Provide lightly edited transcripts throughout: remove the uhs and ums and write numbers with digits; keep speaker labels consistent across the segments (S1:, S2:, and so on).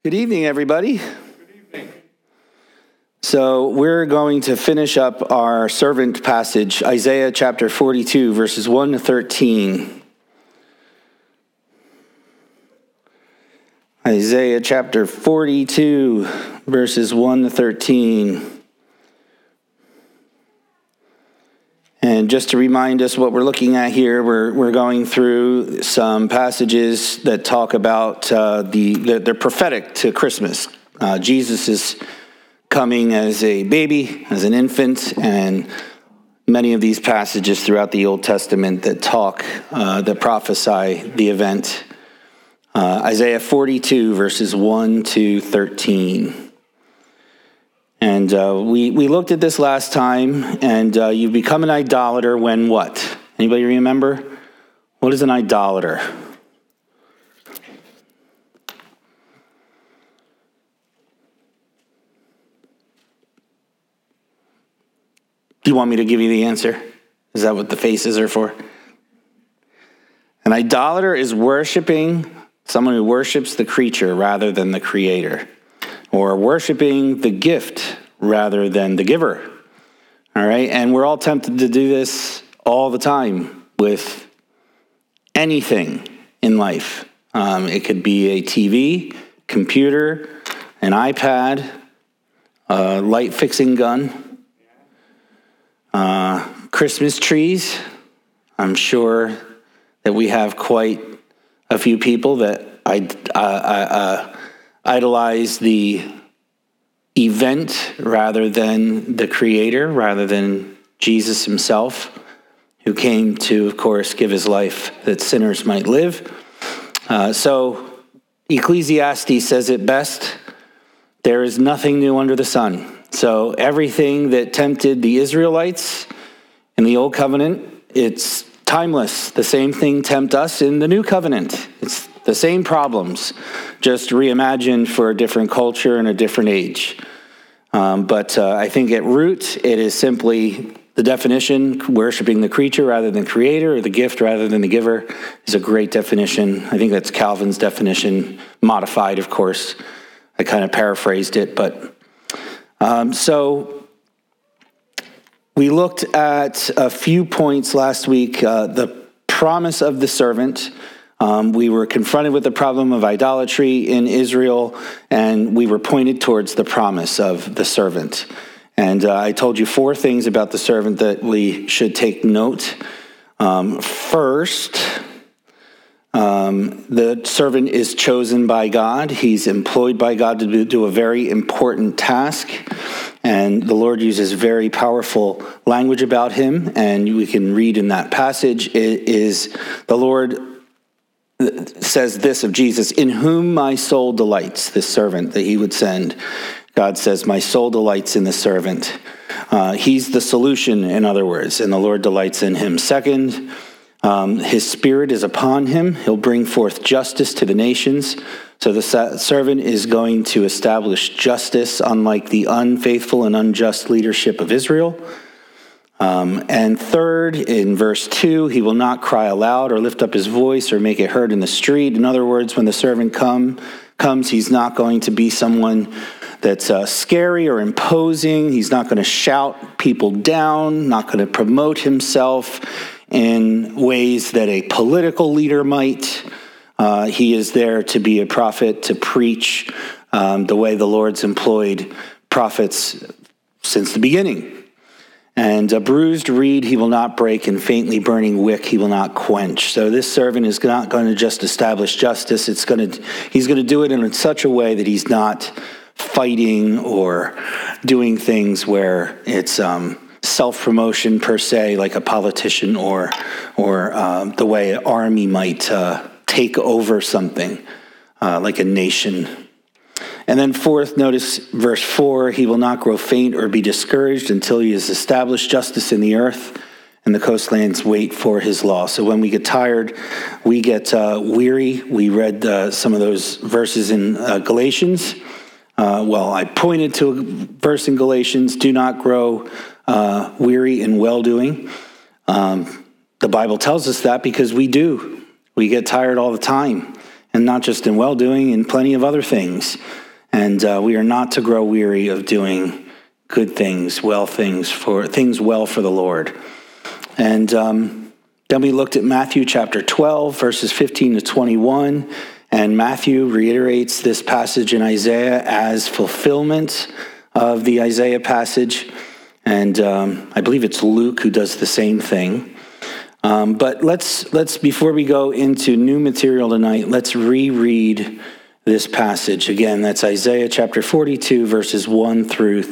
S1: Good evening, everybody.
S2: Good evening.
S1: So we're going to finish up our servant passage, Isaiah chapter 42, verses 1 to 13. Isaiah chapter 42, verses 1 to 13. And just to remind us what we're looking at here, we're going through some passages that talk about they're prophetic to Christmas. Jesus is coming as a baby, as an infant, and many of these passages throughout the Old Testament that prophesy the event. Isaiah 42, verses 1 to 13. And we looked at this last time, and you become an idolater when what? Anybody remember? What is an idolater? Do you want me to give you the answer? Is that what the faces are for? An idolater is worshiping someone who worships the creature rather than the creator, or worshiping the gift rather than the giver. All right, and we're all tempted to do this all the time with anything in life. It could be a TV, computer, an iPad, a light fixing gun, Christmas trees. I'm sure that we have quite a few people that idolize the event rather than the creator, rather than Jesus himself, who came to, of course, give his life that sinners might live. So Ecclesiastes says it best: there is nothing new under the sun. So everything that tempted the Israelites in the Old Covenant, it's timeless. The same thing tempt us in the New Covenant. It's the same problems, just reimagined for a different culture and a different age. But I think at root, it is simply the definition: worshiping the creature rather than creator, or the gift rather than the giver, is a great definition. I think that's Calvin's definition, modified, of course. I kind of paraphrased it, but so we looked at a few points last week. The promise of the servant. We were confronted with the problem of idolatry in Israel, and we were pointed towards the promise of the servant. And I told you four things about the servant that we should take note. First, the servant is chosen by God. He's employed by God to do a very important task. And the Lord uses very powerful language about him. And we can read in that passage, it is the Lord says this of Jesus: in whom my soul delights, this servant that he would send. God says, my soul delights in the servant. He's the solution, in other words, and the Lord delights in him. Second, his spirit is upon him. He'll bring forth justice to the nations. So the servant is going to establish justice, unlike the unfaithful and unjust leadership of Israel. And third, in verse 2, he will not cry aloud or lift up his voice or make it heard in the street. In other words, when the servant comes, he's not going to be someone that's scary or imposing. He's not going to shout people down, not going to promote himself in ways that a political leader might. He is there to be a prophet, to preach the way the Lord's employed prophets since the beginning. And a bruised reed he will not break, and faintly burning wick he will not quench. So this servant is not going to just establish justice. He's going to do it in such a way that he's not fighting or doing things where it's self-promotion per se, like a politician, or the way an army might take over something, like a nation. And then fourth, notice verse 4, he will not grow faint or be discouraged until he has established justice in the earth, and the coastlands wait for his law. So when we get tired, we get weary. We read some of those verses in Galatians. I pointed to a verse in Galatians: do not grow weary in well-doing. The Bible tells us that because we do. We get tired all the time. and not just in well-doing, in plenty of other things. And we are not to grow weary of doing good things, well for the Lord. And then we looked at Matthew chapter 12, verses 15 to 21. And Matthew reiterates this passage in Isaiah as fulfillment of the Isaiah passage. And I believe it's Luke who does the same thing. But let's before we go into new material tonight, let's reread this passage. Again, that's Isaiah chapter 42, verses 1 through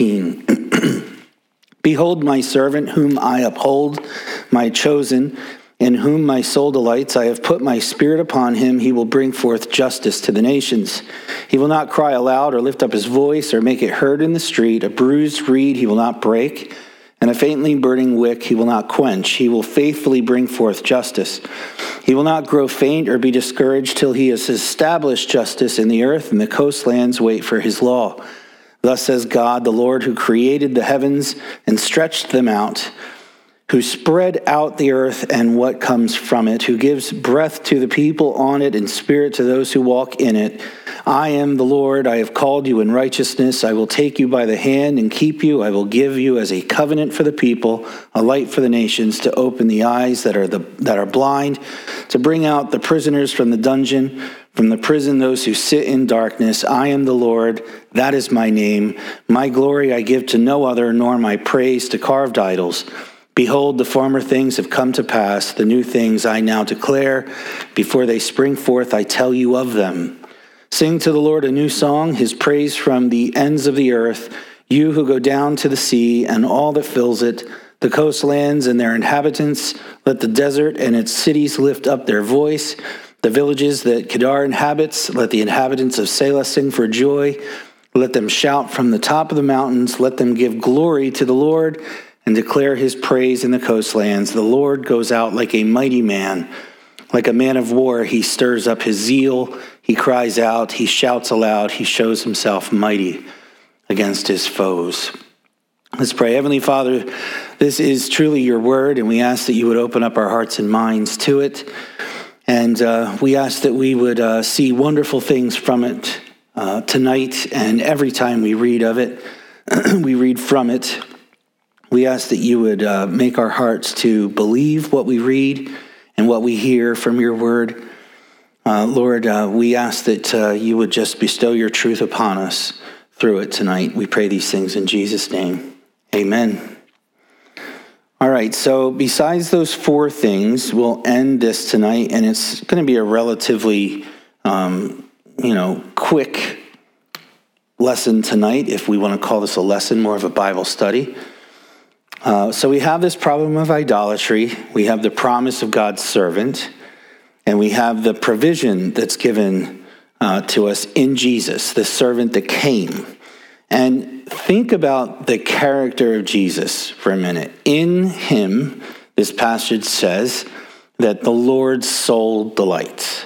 S1: 13. Behold my servant whom I uphold, my chosen, in whom my soul delights. I have put my spirit upon him. He will bring forth justice to the nations. He will not cry aloud or lift up his voice or make it heard in the street. A bruised reed he will not break, and a faintly burning wick he will not quench. He will faithfully bring forth justice. He will not grow faint or be discouraged till he has established justice in the earth, and the coastlands wait for his law. Thus says God, the Lord, who created the heavens and stretched them out, who spread out the earth and what comes from it, who gives breath to the people on it and spirit to those who walk in it. I am the Lord. I have called you in righteousness. I will take you by the hand and keep you. I will give you as a covenant for the people, a light for the nations, to open the eyes that are blind, to bring out the prisoners from the dungeon, from the prison those who sit in darkness. I am the Lord. That is my name. My glory I give to no other, nor my praise to carved idols. Behold, the former things have come to pass. The new things I now declare. Before they spring forth, I tell you of them. Sing to the Lord a new song, his praise from the ends of the earth. You who go down to the sea and all that fills it, the coastlands and their inhabitants. Let the desert and its cities lift up their voice. The villages that Kedar inhabits, let the inhabitants of Selah sing for joy. Let them shout from the top of the mountains. Let them give glory to the Lord and declare his praise in the coastlands. The Lord goes out like a mighty man. Like a man of war, he stirs up his zeal. He cries out. He shouts aloud. He shows himself mighty against his foes. Let's pray. Heavenly Father, this is truly your word, and we ask that you would open up our hearts and minds to it. And we ask that we would see wonderful things from it tonight, and every time we read of it, we read from it. We ask that you would make our hearts to believe what we read and what we hear from your word. Lord, we ask that you would just bestow your truth upon us through it tonight. We pray these things in Jesus' name. Amen. All right, so besides those four things, we'll end this tonight, and it's going to be a relatively, quick lesson tonight, if we want to call this a lesson, more of a Bible study. So we have this problem of idolatry. We have the promise of God's servant, and we have the provision that's given to us in Jesus, the servant that came. And think about the character of Jesus for a minute. In him, this passage says that the Lord's soul delights.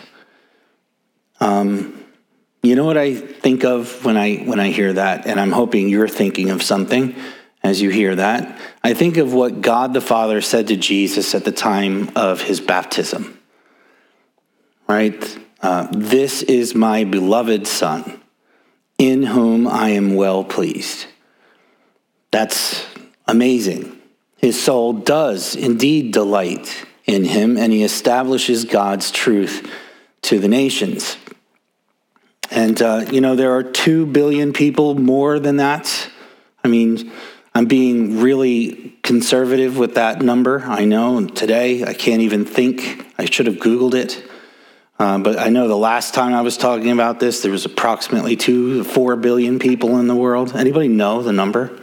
S1: You know what I think of when I hear that, and I'm hoping you're thinking of something as you hear that. I think of what God the Father said to Jesus at the time of his baptism. Right? This is my beloved Son, in whom I am well pleased. That's amazing. His soul does indeed delight in him, and he establishes God's truth to the nations. And, there are 2 billion people more than that. I mean, I'm being really conservative with that number. I know, and today I can't even think. I should have Googled it. But I know the last time I was talking about this, there was approximately 2 to 4 billion people in the world. Anybody know the number?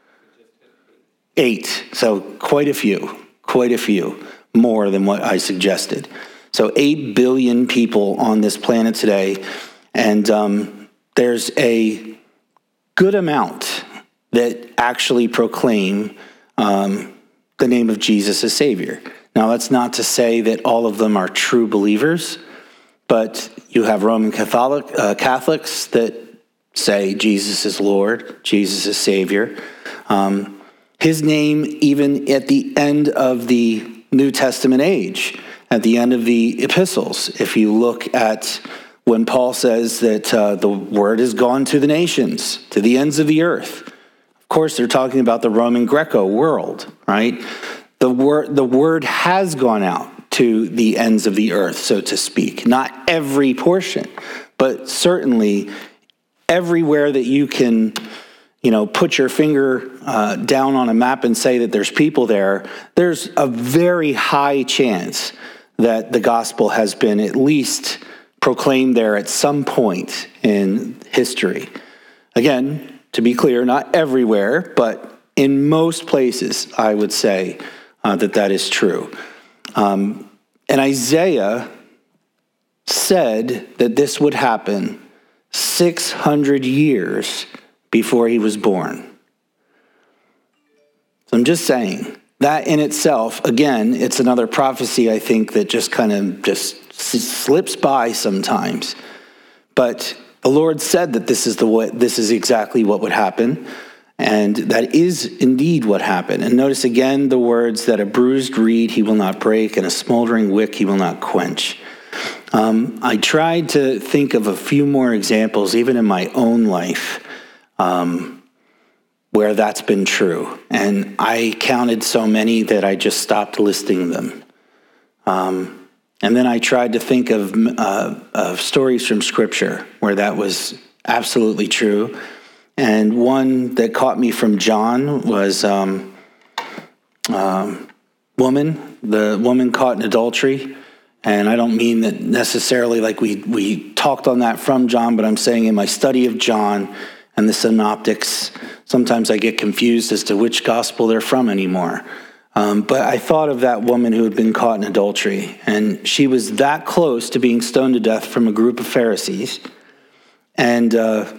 S1: 8. So quite a few more than what I suggested. So 8 billion people on this planet today. And there's a good amount that actually proclaim the name of Jesus as Savior. Now, that's not to say that all of them are true believers, but you have Roman Catholics that say Jesus is Lord, Jesus is Savior. His name, even at the end of the New Testament age, at the end of the epistles. If you look at when Paul says that the word has gone to the nations, to the ends of the earth. Of course, they're talking about the Roman Greco world, right? The word has gone out to the ends of the earth, so to speak. Not every portion, but certainly everywhere that you can, put your finger down on a map and say that there's people there, there's a very high chance that the gospel has been at least proclaimed there at some point in history. Again, to be clear, not everywhere, but in most places, I would say that is true. And Isaiah said that this would happen 600 years before he was born. So I'm just saying, that in itself, again, it's another prophecy, I think, that just kind of just slips by sometimes. But the Lord said that this is exactly what would happen, and that is indeed what happened. And notice again the words that a bruised reed he will not break, and a smoldering wick he will not quench. I tried to think of a few more examples, even in my own life, where that's been true. And I counted so many that I just stopped listing them. And then I tried to think of stories from Scripture where that was absolutely true. And one that caught me from John was the woman caught in adultery. And I don't mean that necessarily like we talked on that from John, but I'm saying in my study of John and the synoptics, sometimes I get confused as to which gospel they're from anymore. But I thought of that woman who had been caught in adultery, and she was that close to being stoned to death from a group of Pharisees. And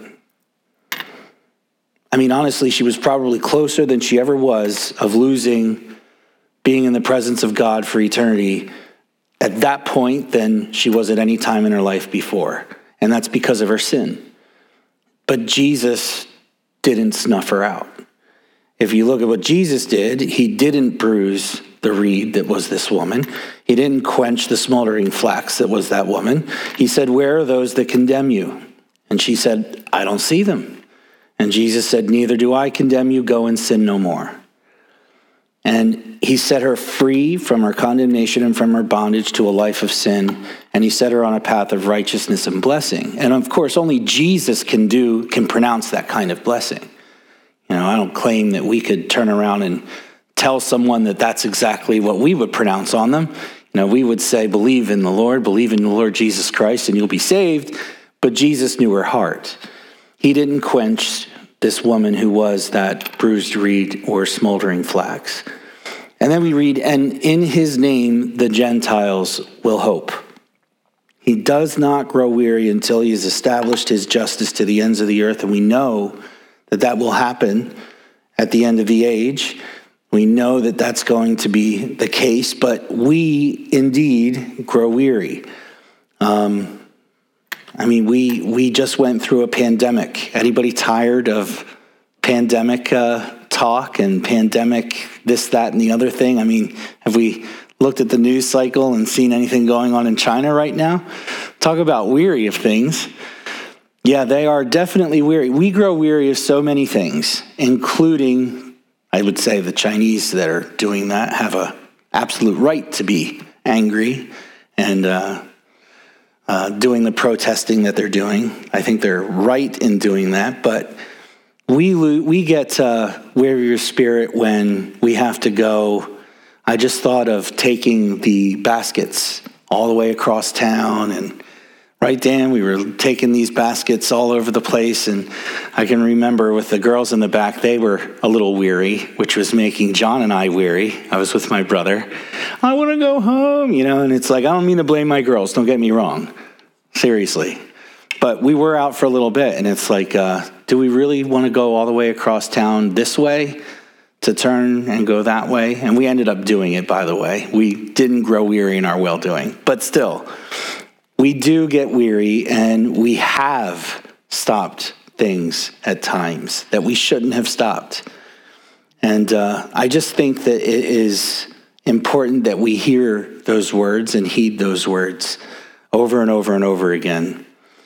S1: honestly, she was probably closer than she ever was of losing being in the presence of God for eternity at that point than she was at any time in her life before. And that's because of her sin. But Jesus didn't snuff her out. If you look at what Jesus did, he didn't bruise the reed that was this woman. He didn't quench the smoldering flax that was that woman. He said, "Where are those that condemn you?" And she said, "I don't see them." And Jesus said, "Neither do I condemn you. Go and sin no more." And he set her free from her condemnation and from her bondage to a life of sin. And he set her on a path of righteousness and blessing. And of course, only Jesus can pronounce that kind of blessing. I don't claim that we could turn around and tell someone that that's exactly what we would pronounce on them. We would say, believe in the Lord Jesus Christ, and you'll be saved. But Jesus knew her heart. He didn't quench this woman who was that bruised reed or smoldering flax. And then we read, and in his name the Gentiles will hope. He does not grow weary until he has established his justice to the ends of the earth. And we know that will happen at the end of the age. We know that that's going to be the case, but we indeed grow weary. We just went through a pandemic. Anybody tired of pandemic talk and pandemic this, that, and the other thing? Have we looked at the news cycle and seen anything going on in China right now? Talk about weary of things. Yeah, they are definitely weary. We grow weary of so many things, including, I would say, the Chinese that are doing that have an absolute right to be angry and doing the protesting that they're doing. I think they're right in doing that, but we get weary of spirit when we have to go. I just thought of taking the baskets all the way across town, and right, Dan, we were taking these baskets all over the place, and I can remember with the girls in the back, they were a little weary, which was making John and I weary. I was with my brother. I want to go home, and it's like, I don't mean to blame my girls, don't get me wrong, seriously. But we were out for a little bit, and it's like, do we really want to go all the way across town this way to turn and go that way? And we ended up doing it, by the way. We didn't grow weary in our well-doing, but still, we do get weary, and we have stopped things at times that we shouldn't have stopped. And I just think that it is important that we hear those words and heed those words over and over and over again.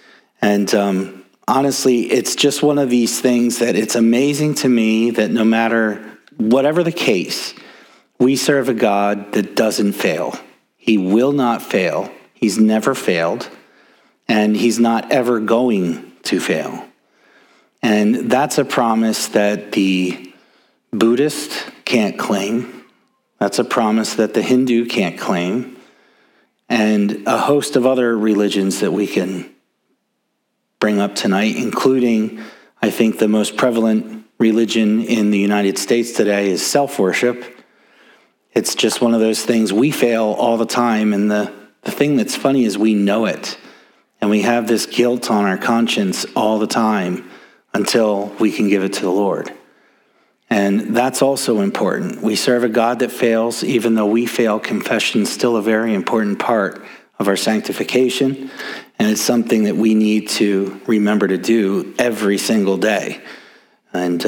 S1: And honestly, it's just one of these things that it's amazing to me that no matter whatever the case, we serve a God that doesn't fail. He will not fail. He's never failed, and he's not ever going to fail. And that's a promise that the Buddhist can't claim. That's a promise that the Hindu can't claim. And a host of other religions that we can bring up tonight, including, I think, the most prevalent religion in the United States today is self-worship. It's just one of those things. We fail all the time, and the thing that's funny is we know it. And we have this guilt on our conscience all the time until we can give it to the Lord. And that's also important. We serve a God that fails. Even though we fail, confession is still a very important part of our sanctification. And it's something that we need to remember to do every single day. And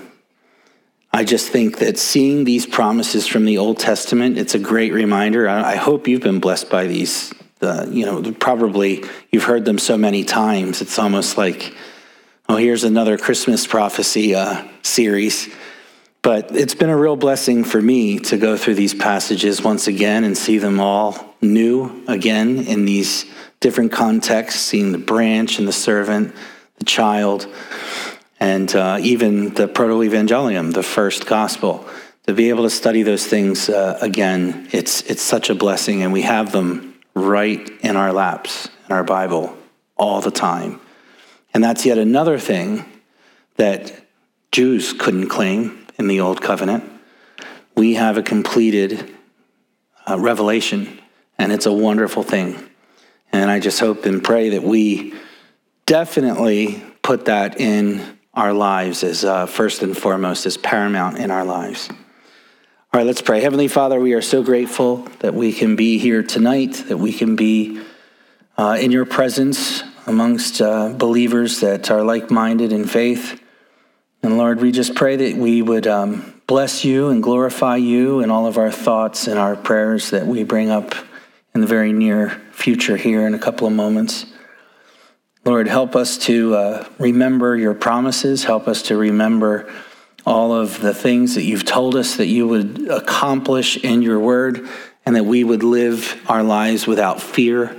S1: I just think that seeing these promises from the Old Testament, it's a great reminder. I hope you've been blessed by these. Probably you've heard them so many times. It's almost like, oh, here's another Christmas prophecy series. But it's been a real blessing for me to go through these passages once again and see them all new again in these different contexts, seeing the branch and the servant, the child, and even the Proto-Evangelium, the first gospel. To be able to study those things again, it's such a blessing, and we have them right in our laps, in our Bible, all the time. And that's yet another thing that Jews couldn't claim in the Old Covenant. We have a completed revelation, and it's a wonderful thing. And I just hope and pray that we definitely put that in our lives as first and foremost, as paramount in our lives. All right, let's pray. Heavenly Father, we are so grateful that we can be here tonight, that we can be in your presence amongst believers that are like-minded in faith. And Lord, we just pray that we would bless you and glorify you in all of our thoughts and our prayers that we bring up in the very near future here in a couple of moments. Lord, help us to remember your promises. Help us to remember all of the things that you've told us that you would accomplish in your word, and that we would live our lives without fear,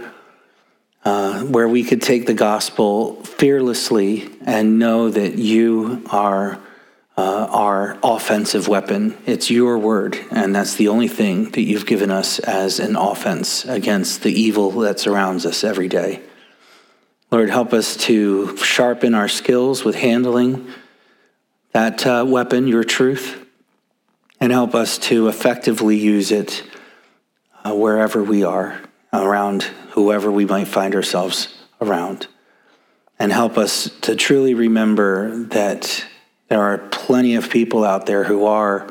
S1: where we could take the gospel fearlessly and know that you are our offensive weapon. It's your word, and that's the only thing that you've given us as an offense against the evil that surrounds us every day. Lord, help us to sharpen our skills with handling that weapon, your truth, and help us to effectively use it wherever we are, around whoever we might find ourselves around. And help us to truly remember that there are plenty of people out there who are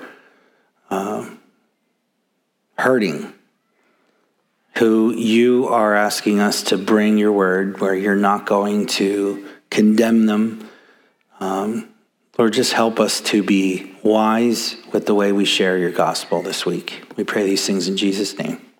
S1: hurting, who you are asking us to bring your word, where you're not going to condemn them. Lord, just help us to be wise with the way we share your gospel this week. We pray these things in Jesus' name.